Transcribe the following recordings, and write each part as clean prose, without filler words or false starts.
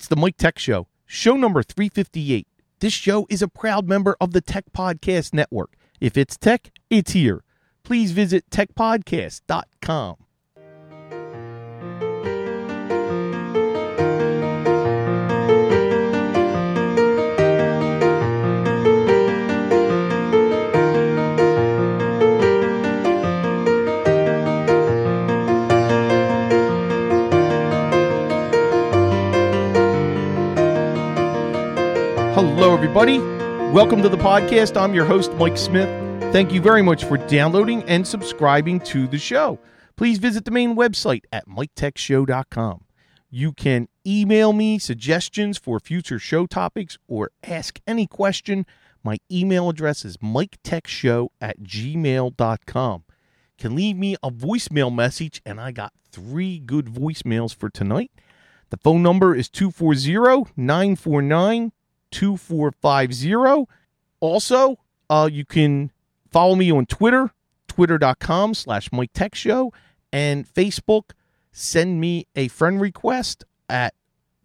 It's the Mike Tech Show, show number 358. This show is a proud member of the Tech Podcast Network. If it's tech, it's here. Please visit techpodcast.com. Hello, everybody. Welcome to the podcast. I'm your host, Mike Smith. Thank you very much for downloading and subscribing to the show. Please visit the main website at miketechshow.com. You can email me suggestions for future show topics or ask any question. My email address is miketechshow@gmail.com. You can leave me a voicemail message, and I got 3 good voicemails for tonight. The phone number is 240-949-2450. Also, you can follow me on Twitter, twitter.com/MikeTechShow, and Facebook. Send me a friend request at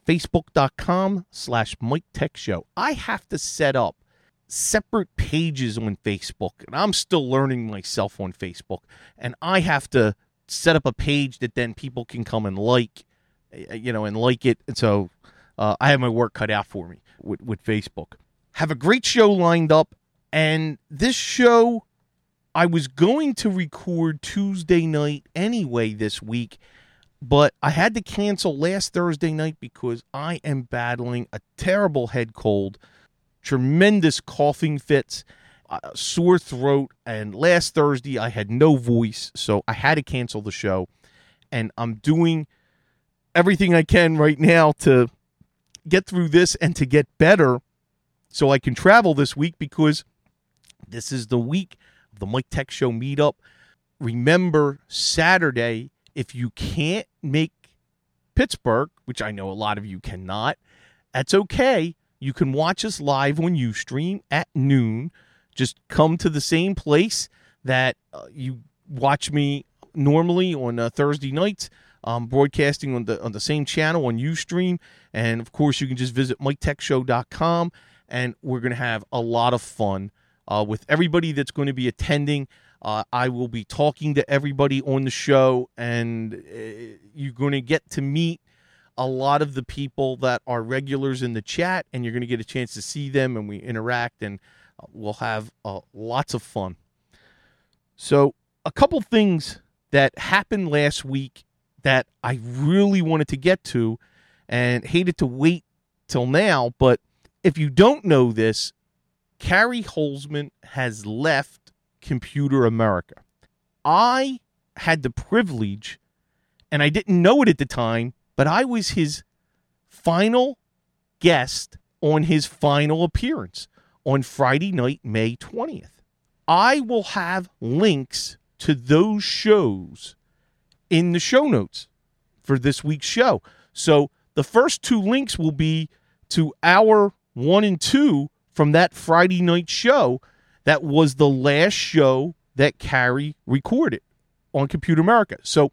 facebook.com/MikeTechShow. I have to set up separate pages on Facebook, and I'm still learning myself on Facebook, and I have to set up a page that then people can come and like, and like it. And so I have my work cut out for me with Facebook. Have a great show lined up, and this show I was going to record Tuesday night anyway this week, but I had to cancel last Thursday night because I am battling a terrible head cold, tremendous coughing fits, sore throat, and last Thursday I had no voice, so I had to cancel the show, and I'm doing everything I can right now to get through this and to get better so I can travel this week, because this is the week of the Mike Tech Show meetup. Remember, Saturday, if you can't make Pittsburgh, which I know a lot of you cannot, that's okay. You can watch us live on Ustream at noon. Just come to the same place that you watch me normally on Thursday nights. Broadcasting on the same channel on Ustream, and of course you can just visit miketechshow.com, and we're going to have a lot of fun with everybody that's going to be attending. I will be talking to everybody on the show, and you're going to get to meet a lot of the people that are regulars in the chat, and you're going to get a chance to see them, and we interact, and we'll have lots of fun. So a couple things that happened last week that I really wanted to get to and hated to wait till now. But if you don't know this, Carrie Holzman has left Computer America. I had the privilege, and I didn't know it at the time, but I was his final guest on his final appearance on Friday night, May 20th. I will have links to those shows in the show notes for this week's show. So the first 2 links will be to hour 1 and 2 from that Friday night show. That was the last show that Carrie recorded on Computer America. So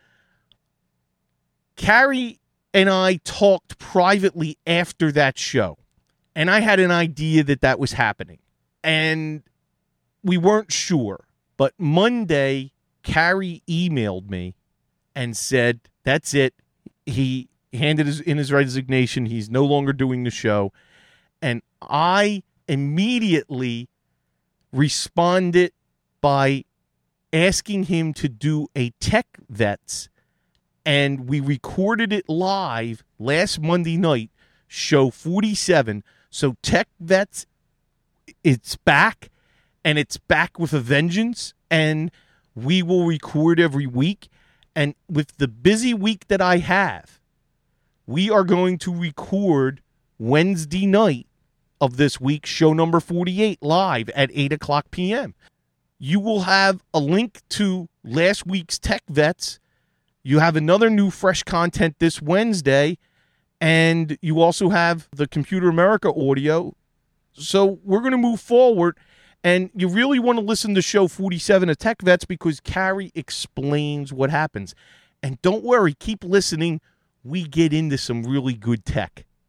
Carrie and I talked privately after that show, and I had an idea that was happening, and we weren't sure. But Monday, Carrie emailed me and said, that's it. He handed in his resignation. He's no longer doing the show. And I immediately responded by asking him to do a Tech Vets, and we recorded it live last Monday night, show 47. So Tech Vets, it's back, and it's back with a vengeance, and we will record every week. And with the busy week that I have, we are going to record Wednesday night of this week, show number 48, live at 8 o'clock p.m. You will have a link to last week's Tech Vets. You have another new fresh content this Wednesday, and you also have the Computer America audio. So we're going to move forward. And you really want to listen to show 47 of Tech Vets, because Carrie explains what happens. And don't worry, keep listening. We get into some really good tech.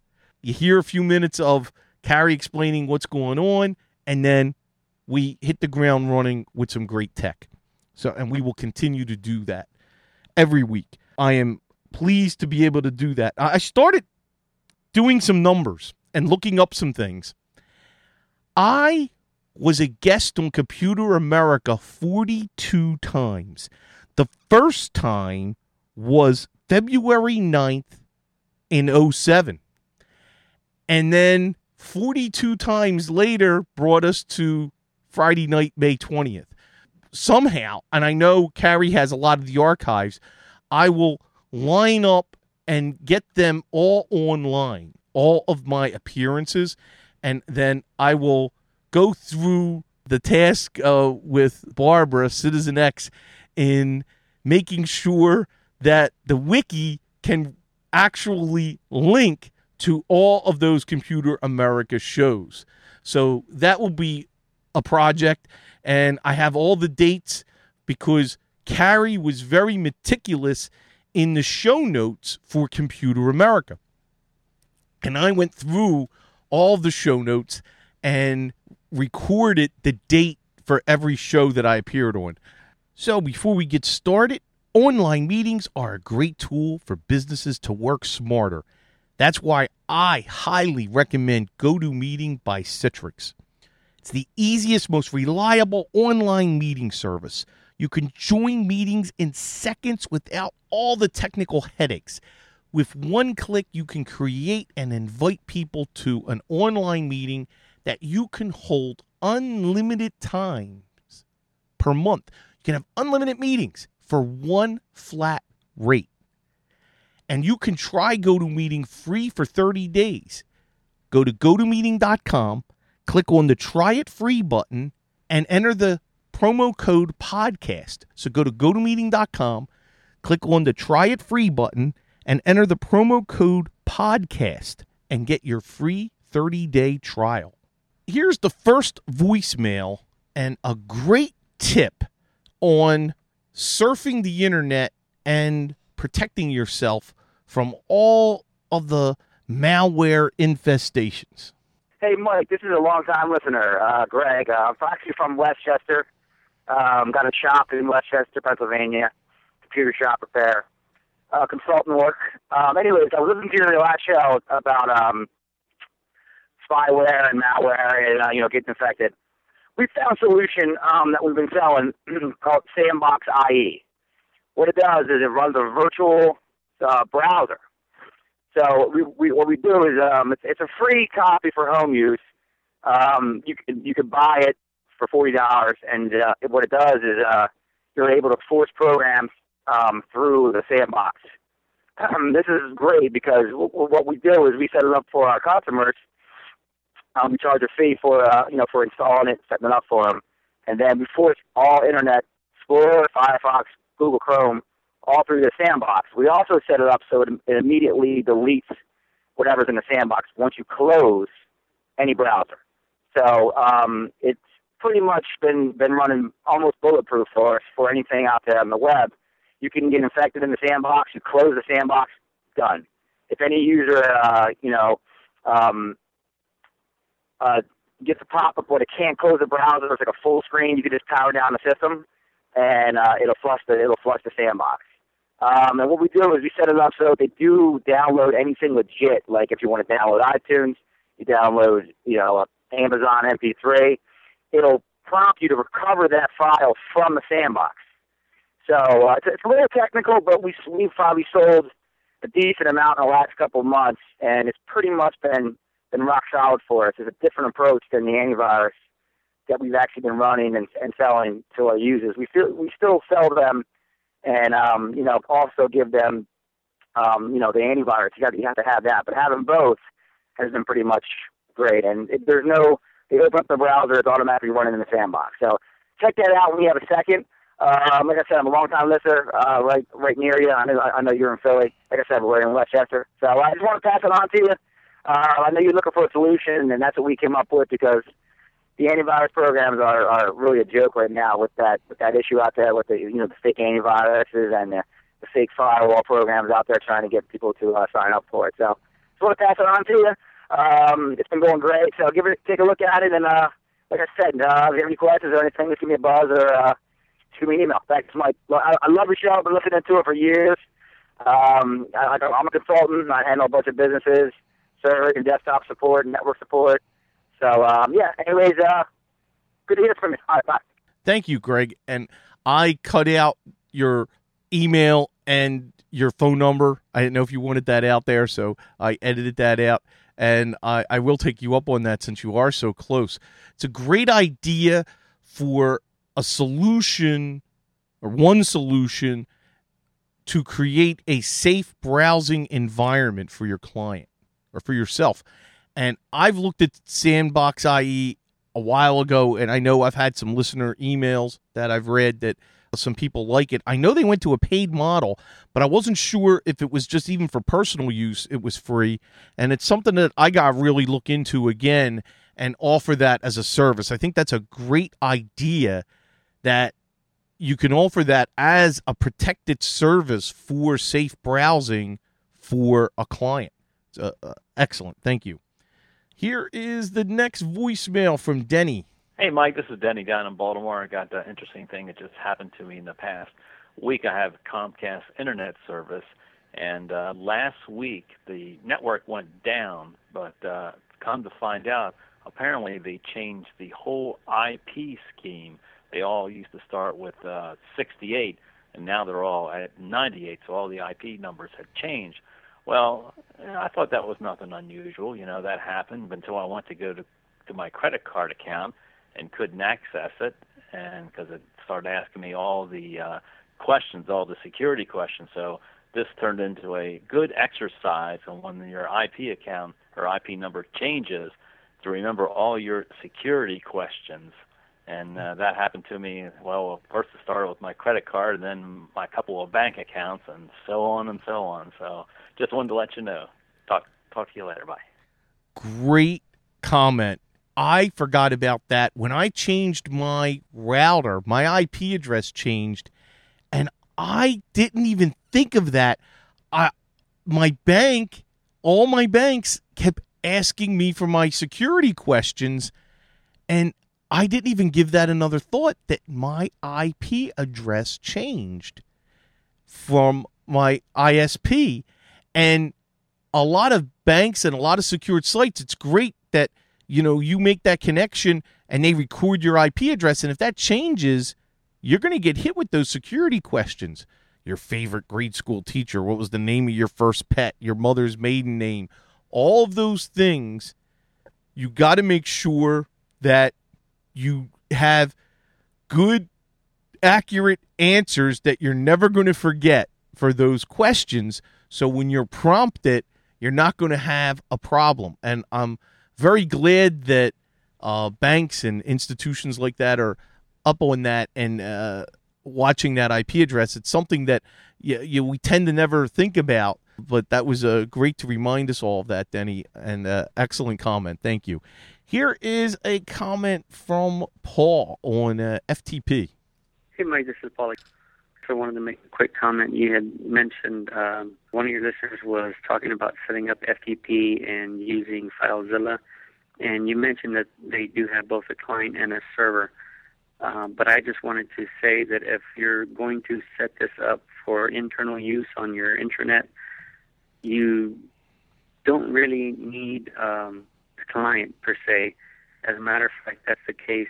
You hear a few minutes of Carrie explaining what's going on, and then we hit the ground running with some great tech. So, and we will continue to do that every week. I am pleased to be able to do that. I started doing some numbers and looking up some things. I was a guest on Computer America 42 times. The first time was February 9th in 2007. And then 42 times later brought us to Friday night, May 20th. Somehow, and I know Carrie has a lot of the archives, I will line up and get them all online, all of my appearances, and then I will go through the task with Barbara, Citizen X, in making sure that the wiki can actually link to all of those Computer America shows. So that will be a project, and I have all the dates because Carrie was very meticulous in the show notes for Computer America. And I went through all the show notes and recorded the date for every show that I appeared on. So before we get started, online meetings are a great tool for businesses to work smarter. That's why I highly recommend GoToMeeting by Citrix. It's the easiest, most reliable online meeting service. You can join meetings in seconds without all the technical headaches. With one click, you can create and invite people to an online meeting that you can hold unlimited times per month. You can have unlimited meetings for one flat rate. And you can try GoToMeeting free for 30 days. Go to GoToMeeting.com, click on the Try It Free button, and enter the promo code podcast. So go to GoToMeeting.com, click on the Try It Free button, and enter the promo code podcast and get your free 30-day trial. Here's the first voicemail and a great tip on surfing the internet and protecting yourself from all of the malware infestations. Hey, Mike, this is a long-time listener, Greg. I'm actually from Westchester. Got a shop in Westchester, Pennsylvania, computer shop repair, consultant work. Anyways, I was listening to your last show about spyware and malware and, getting infected. We found a solution that we've been selling called Sandbox IE. What it does is it runs a virtual browser. So what we do is it's a free copy for home use. You can buy it for $40, and what it does is you're able to force programs through the Sandbox. This is great because what we do is we set it up for our customers. We charge a fee for for installing it, setting it up for them, and then we force all Internet Explorer, Firefox, Google Chrome, all through the Sandbox. We also set it up so it immediately deletes whatever's in the Sandbox once you close any browser. So it's pretty much been running almost bulletproof for us for anything out there on the web. You can get infected in the Sandbox. You close the Sandbox, done. If any user gets a pop-up but it can't close the browser, it's like a full screen, you can just power down the system and it'll flush the Sandbox. And what we do is we set it up so they do download anything legit. Like if you want to download iTunes, you download Amazon MP3, it'll prompt you to recover that file from the Sandbox. So it's a little technical, but we've probably sold a decent amount in the last couple of months, and it's pretty much been rock solid for us. It's a different approach than the antivirus that we've actually been running and selling to our users. We still sell them and also give them the antivirus. You have to have that, but having both has been pretty much great. And they open up the browser, it's automatically running in the Sandbox. So check that out when you have a second. Like I said, I'm a long-time listener, right near you. I know you're in Philly. Like I said, we're in Westchester. So I just want to pass it on to you. I know you're looking for a solution, and that's what we came up with because the antivirus programs are really a joke right now with that issue out there with the fake antiviruses and the fake firewall programs out there trying to get people to sign up for it. So just want to pass it on to you. It's been going great, so take a look at it, and like I said, if you have any questions or anything, just give me a buzz or shoot me an email. Thanks, Mike. I love your show. I've been listening to it for years. I'm a consultant. I handle a bunch of businesses, server and desktop support and network support. So, anyways, good to hear from you. All right, bye. Thank you, Greg. And I cut out your email and your phone number. I didn't know if you wanted that out there, so I edited that out. And I will take you up on that since you are so close. It's a great idea for a solution or one solution to create a safe browsing environment for your client or for yourself. And I've looked at Sandbox.ie a while ago, and I know I've had some listener emails that I've read that some people like it. I know they went to a paid model, but I wasn't sure if it was just even for personal use, it was free. And it's something that I got to really look into again and offer that as a service. I think that's a great idea that you can offer that as a protected service for safe browsing for a client. Excellent. Thank you. Here is the next voicemail from Denny. Hey, Mike, this is Denny down in Baltimore. I got an interesting thing that just happened to me in the past week. I have Comcast internet service, and last week the network went down, but come to find out, apparently they changed the whole IP scheme. They all used to start with 68, and now they're all at 98, so all the IP numbers had changed. Well, I thought that was nothing unusual. You know, that happened until I went to go to my credit card account and couldn't access it, and because it started asking me all the questions, all the security questions. So this turned into a good exercise on when your IP account or IP number changes to remember all your security questions. And that happened to me, well, first it started with my credit card and then my couple of bank accounts and so on and so on. So just wanted to let you know. Talk to you later. Bye. Great comment. I forgot about that. When I changed my router, my IP address changed, and I didn't even think of that. My bank, all my banks kept asking me for my security questions, and I didn't even give that another thought that my IP address changed from my ISP. And a lot of banks and a lot of secured sites, it's great that you make that connection and they record your IP address. And if that changes, you're going to get hit with those security questions. Your favorite grade school teacher, what was the name of your first pet, your mother's maiden name, all of those things. You got to make sure that you have good, accurate answers that you're never going to forget for those questions. So when you're prompted, you're not going to have a problem. And I'm very glad that banks and institutions like that are up on that and watching that IP address. It's something that we tend to never think about, but that was great to remind us all of that, Denny, and excellent comment. Thank you. Here is a comment from Paul on FTP. Hey, Mike, this is Paul. I wanted to make a quick comment. You had mentioned one of your listeners was talking about setting up FTP and using FileZilla, and you mentioned that they do have both a client and a server. But I just wanted to say that if you're going to set this up for internal use on your intranet, you don't really need a client per se. As a matter of fact, that's the case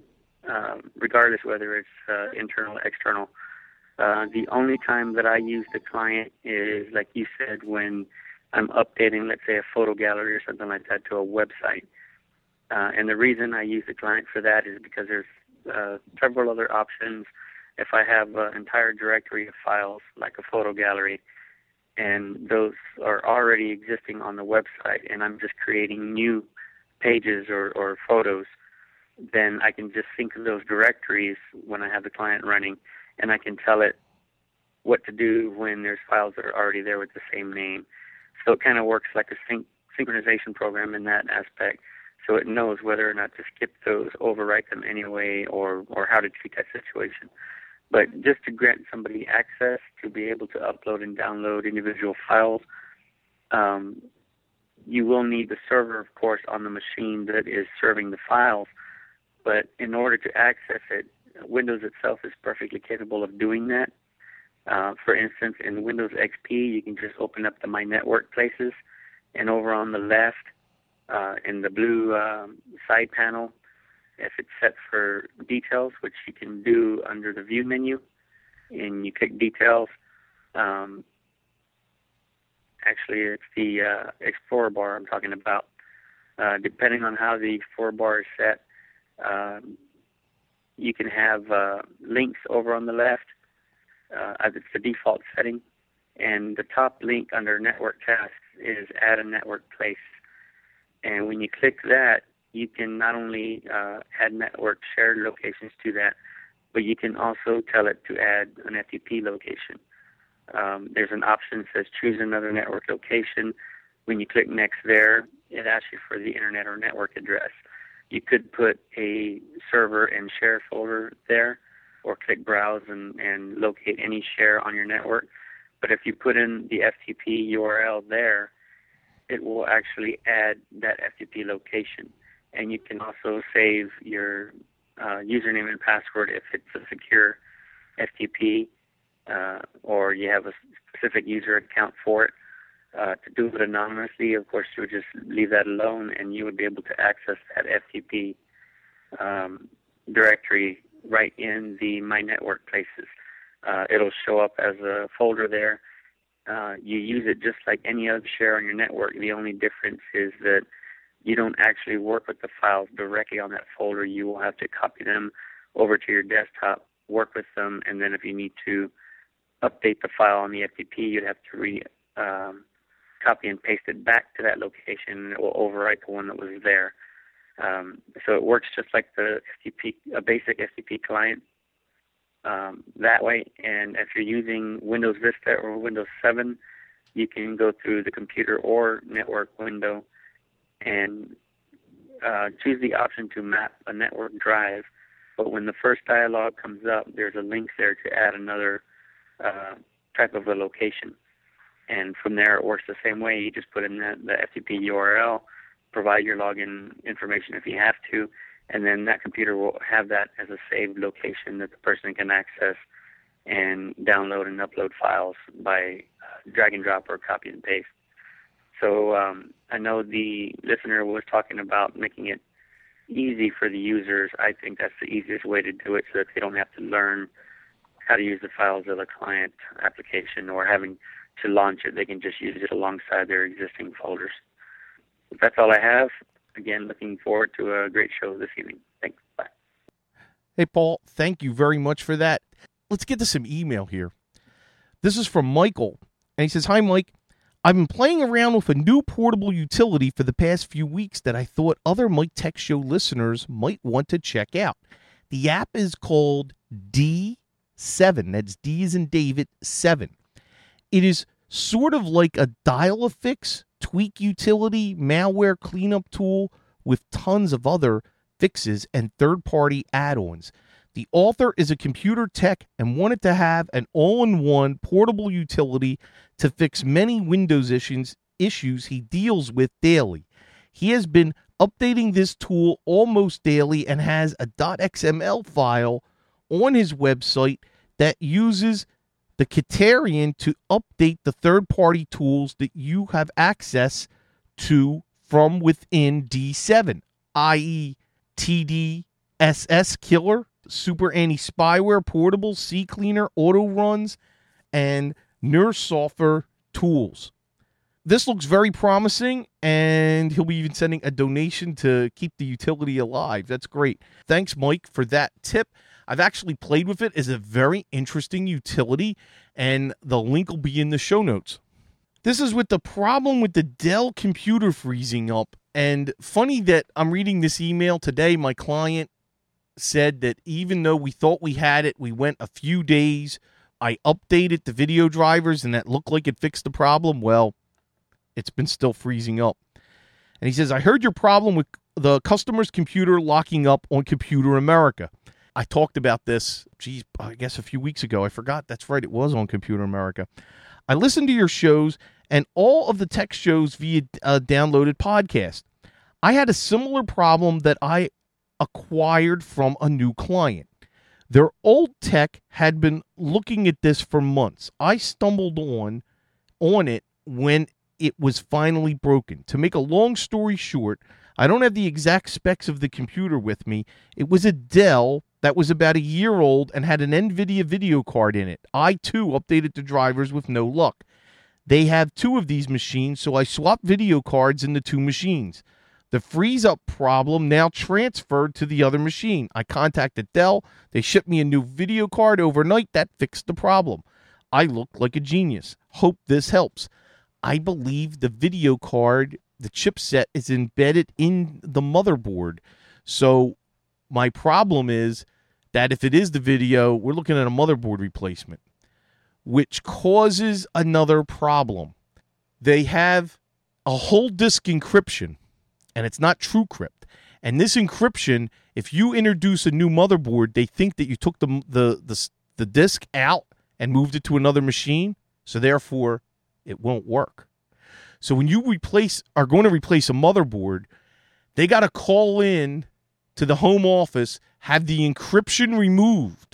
regardless whether it's internal or external. The only time that I use the client is, like you said, when I'm updating, let's say, a photo gallery or something like that to a website. And the reason I use the client for that is because there's several other options. If I have an entire directory of files, like a photo gallery, and those are already existing on the website, and I'm just creating new pages or photos, then I can just sync those directories when I have the client running, and I can tell it what to do when there's files that are already there with the same name. So it kind of works like a synchronization program in that aspect. So it knows whether or not to skip those, overwrite them anyway, or how to treat that situation. But just to grant somebody access to be able to upload and download individual files, You will need the server, of course, on the machine that is serving the files. But in order to access it, Windows itself is perfectly capable of doing that. For instance, in Windows XP, you can just open up the My Network Places, and over on the left, in the blue side panel, if it's set for details, which you can do under the View menu, and you click Details. Actually, it's the Explorer bar I'm talking about. Depending on how the Explorer bar is set, you can have links over on the left. It's the default setting. And the top link under Network Tasks is Add a Network Place. And when you click that, you can not only add network shared locations to that, but you can also tell it to add an FTP location. There's an option that says choose another network location. When you click next there, it asks you for the internet or network address. You could put a server and share folder there, or click browse and locate any share on your network. But if you put in the FTP URL there, it will actually add that FTP location. And you can also save your username and password if it's a secure FTP, or you have a specific user account for it. To do it anonymously, of course, you would just leave that alone, and you would be able to access that FTP directory right in the My Network Places. It'll show up as a folder there. You use it just like any other share on your network. The only difference is that you don't actually work with the files directly on that folder. You will have to copy them over to your desktop, work with them, and then if you need to update the file on the FTP, you'd have to copy and paste it back to that location, and it will overwrite the one that was there. So it works just like the FTP, a basic FTP client that way. And if you're using Windows Vista or Windows 7, you can go through the computer or network window and choose the option to map a network drive. But when the first dialog comes up, there's a link there to add another type of a location. And from there, it works the same way. You just put in the FTP URL, provide your login information if you have to, and then that computer will have that as a saved location that the person can access and download and upload files by drag and drop or copy and paste. So I know the listener was talking about making it easy for the users. I think that's the easiest way to do it so that they don't have to learn how to use the FileZilla client application or having to launch it. They can just use it alongside their existing folders. That's all I have. Again, looking forward to a great show this evening. Thanks. Bye. Hey, Paul, thank you very much for that. Let's get to some email here. This is from Michael, and he says, "Hi, Mike. I've been playing around with a new portable utility for the past few weeks that I thought other Mike Tech Show listeners might want to check out. The app is called D7. That's D as in David, 7. It is sort of like a dial-a-fix tweak utility malware cleanup tool with tons of other fixes and third-party add-ons. The author is a computer tech and wanted to have an all-in-one portable utility to fix many Windows issues he deals with daily. He has been updating this tool almost daily and has a .xml file on his website that uses the Kitarian to update the third-party tools that you have access to from within D7, i.e. TDSS Killer, Super Anti-Spyware, Portable, CCleaner, Auto Runs, and NurSoftware tools. This looks very promising, and he'll be even sending a donation to keep the utility alive. That's great. Thanks, Mike, for that tip. I've actually played with it. It's a very interesting utility, and the link will be in the show notes. This is with the problem with the Dell computer freezing up. And funny that I'm reading this email today. My client said that even though we thought we had it, we went a few days. I updated the video drivers, and that looked like it fixed the problem. Well, it's been still freezing up. And he says, I heard your problem with the customer's computer locking up on Computer America. I talked about this, I guess a few weeks ago. I forgot. That's right. It was on Computer America. I listened to your shows, and all of the tech shows via downloaded podcast. I had a similar problem that I acquired from a new client. Their old tech had been looking at this for months. I stumbled on it when it was finally broken. To make a long story short, I don't have the exact specs of the computer with me. It was a Dell that was about a year old and had an NVIDIA video card in it. I, too, updated the drivers with no luck. They have 2 of these machines, so I swapped video cards in the 2 machines. The freeze-up problem now transferred to the other machine. I contacted Dell. They shipped me a new video card overnight. That fixed the problem. I looked like a genius. Hope this helps. I believe the video card, the chipset, is embedded in the motherboard. So my problem is that if it is the video, we're looking at a motherboard replacement, which causes another problem. They have a whole disk encryption, and it's not TrueCrypt. And this encryption, if you introduce a new motherboard, they think that you took the disk out and moved it to another machine, so therefore it won't work. So when you are going to replace a motherboard, they got to call in to the home office, have the encryption removed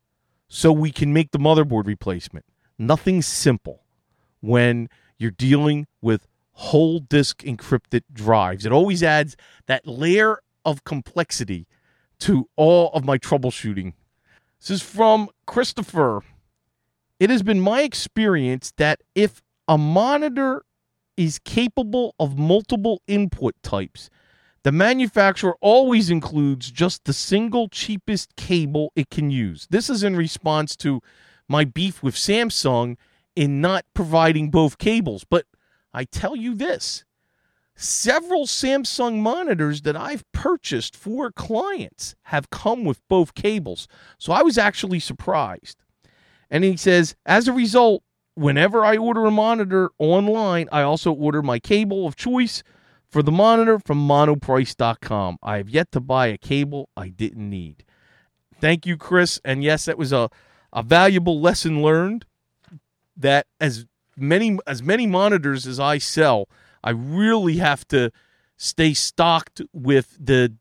so we can make the motherboard replacement. Nothing simple when you're dealing with whole disk encrypted drives. It always adds that layer of complexity to all of my troubleshooting. This is from Christopher. It has been my experience that if a monitor is capable of multiple input types, the manufacturer always includes just the single cheapest cable it can use. This is in response to my beef with Samsung in not providing both cables. But I tell you this, several Samsung monitors that I've purchased for clients have come with both cables. So I was actually surprised. And he says, as a result, whenever I order a monitor online, I also order my cable of choice for the monitor from monoprice.com. I have yet to buy a cable I didn't need. Thank you, Chris. And yes, that was a valuable lesson learned, that as many monitors as I sell, I really have to stay stocked with the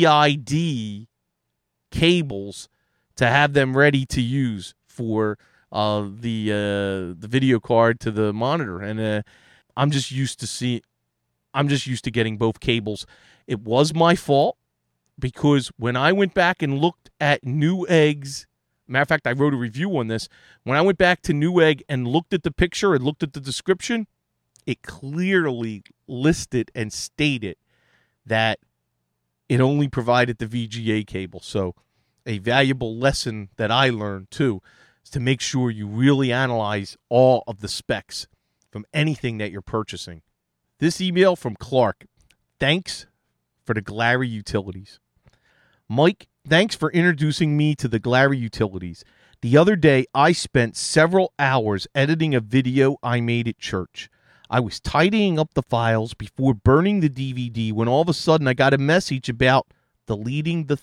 DVI-D cables to have them ready to use for the video card to the monitor. And I'm just used to getting both cables. It was my fault, because when I went back and looked at Newegg's, matter of fact, I wrote a review on this. When I went back to Newegg and looked at the picture and looked at the description, it clearly listed and stated that it only provided the VGA cable. So a valuable lesson that I learned, too, is to make sure you really analyze all of the specs from anything that you're purchasing. This email from Clark. Thanks for the Glary Utilities. Mike, thanks for introducing me to the Glary Utilities. The other day, I spent several hours editing a video I made at church. I was tidying up the files before burning the DVD when all of a sudden I got a message about deleting the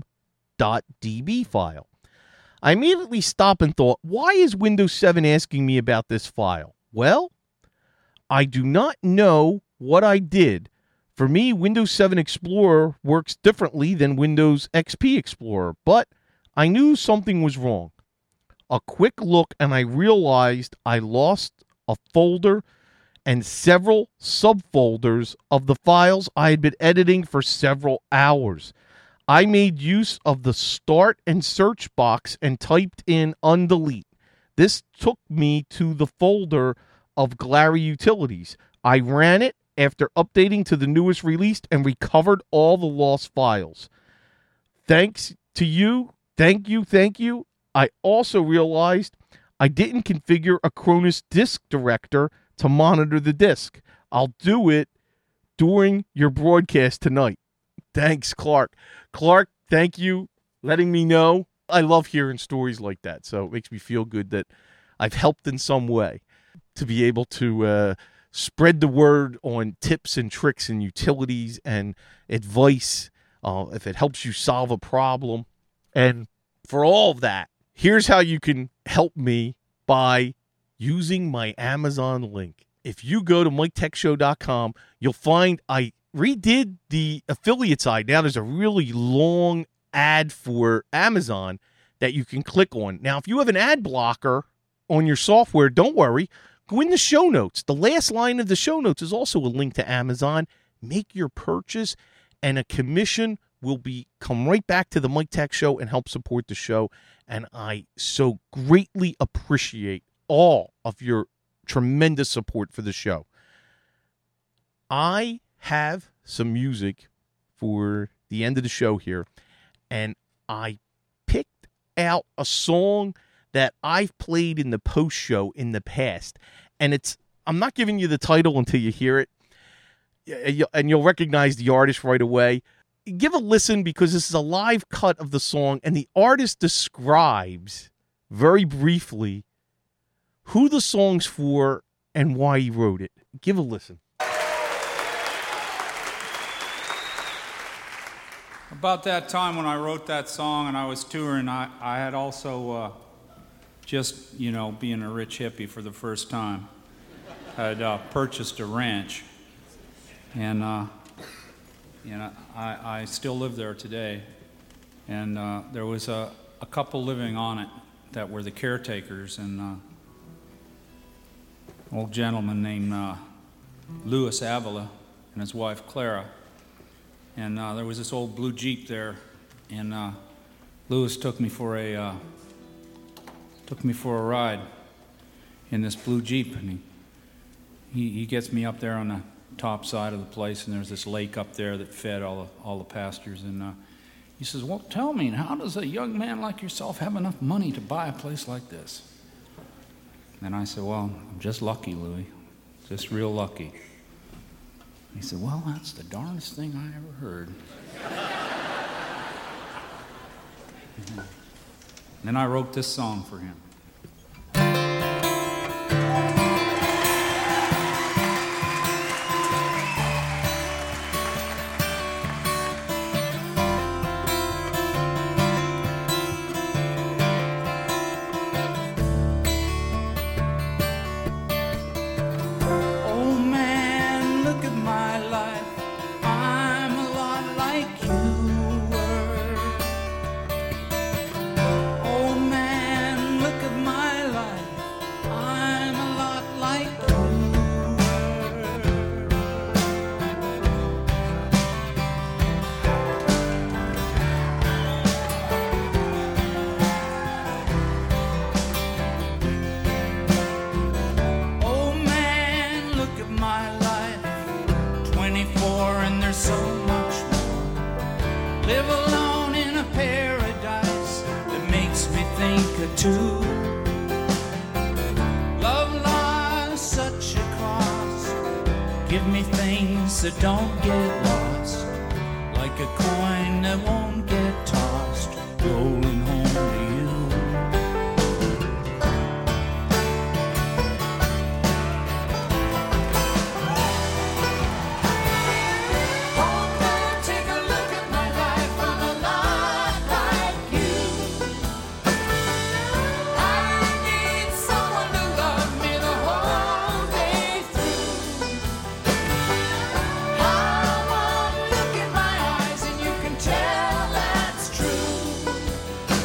thumb.db file. I immediately stopped and thought, why is Windows 7 asking me about this file? Well, I do not know what I did. For me, Windows 7 Explorer works differently than Windows XP Explorer, but I knew something was wrong. A quick look and I realized I lost a folder and several subfolders of the files I had been editing for several hours. I made use of the start and search box and typed in undelete. This took me to the folder of Glary Utilities. I ran it after updating to the newest release and recovered all the lost files. Thanks to you. Thank you. I also realized I didn't configure Acronis Disk Director to monitor the disk. I'll do it during your broadcast tonight. Thanks, Clark. Clark, thank you letting me know. I love hearing stories like that, so it makes me feel good that I've helped in some way to be able to spread the word on tips and tricks and utilities and advice if it helps you solve a problem. And for all of that, here's how you can help me by using my Amazon link. if you go to MikeTechShow.com, you'll find I redid the affiliate side. Now there's a really long ad for Amazon that you can click on. Now, if you have an ad blocker on your software, don't worry. Go in the show notes. The last line of the show notes is also a link to Amazon. Make your purchase, and a commission will come right back to the Mike Tech Show and help support the show. And I so greatly appreciate all of your tremendous support for the show. I have some music for the end of the show here, and I picked out a song that I've played in the post show in the past, and I'm not giving you the title until you hear it, and you'll recognize the artist right away. Give a listen, because this is a live cut of the song, and the artist describes very briefly who the song's for and why he wrote it. Give a listen. About that time when I wrote that song and I was touring, I had also just, being a rich hippie for the first time, had purchased a ranch. And, I still live there today. And there was a couple living on it that were the caretakers, and an old gentleman named Louis Avila and his wife Clara. And there was this old blue Jeep there, and Louis took me for a ride in this blue Jeep, and he gets me up there on the top side of the place, and there's this lake up there that fed all the pastures, and he says, "Well, tell me, how does a young man like yourself have enough money to buy a place like this?" And I said, "Well, I'm just lucky, Louis, just real lucky." He said, "Well, that's the darndest thing I ever heard." Then I wrote this song for him. So don't get lost, like a coin that won't get tossed, rolling home to you. Oh man, take a look at my life, I'm a lot like you. I need someone to love me the whole day through. Look in my eyes and you can tell that's true.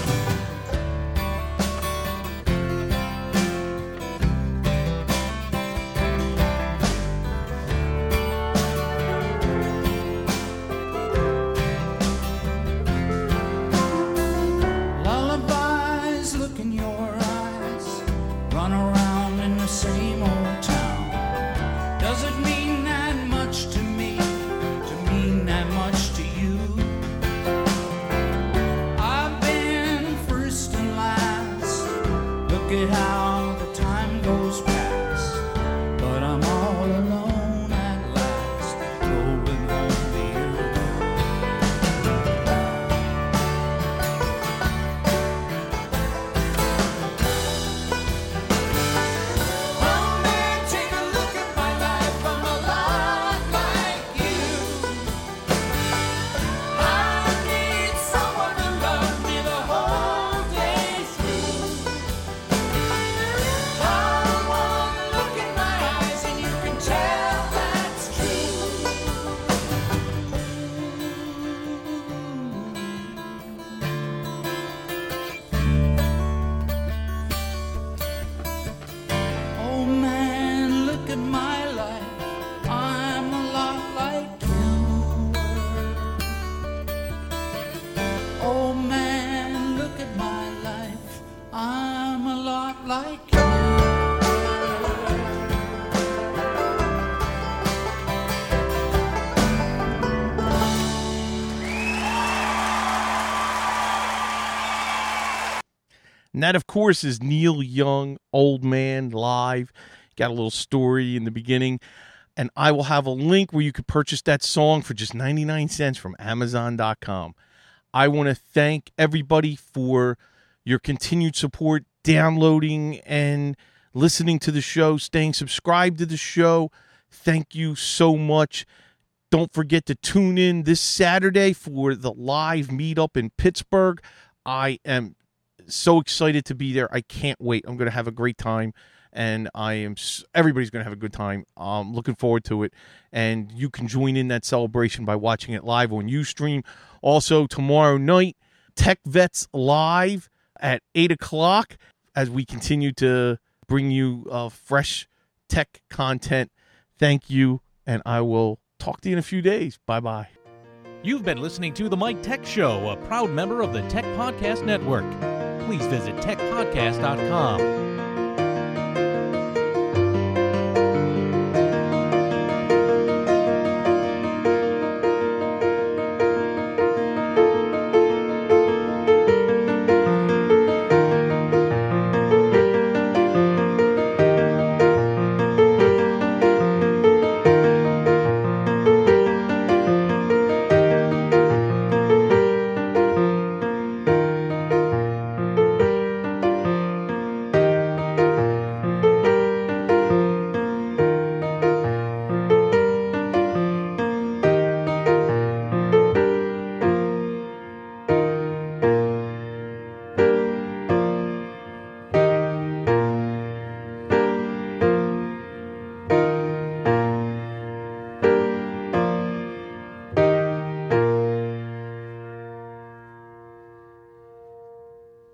And that, of course, is Neil Young, Old Man Live. Got a little story in the beginning. And I will have a link where you could purchase that song for just 99 cents from Amazon.com. I want to thank everybody for your continued support, downloading and listening to the show, staying subscribed to the show. Thank you so much. Don't forget to tune in this Saturday for the live meetup in Pittsburgh. I am so excited to be there. I can't wait. I'm going to have a great time. And everybody's going to have a good time. I'm looking forward to it. And you can join in that celebration by watching it live on Ustream. Also, tomorrow night, Tech Vets Live at 8 o'clock as we continue to bring you fresh tech content. Thank you, and I will talk to you in a few days. Bye-bye. You've been listening to The Mike Tech Show, a proud member of the Tech Podcast Network. Please visit techpodcast.com.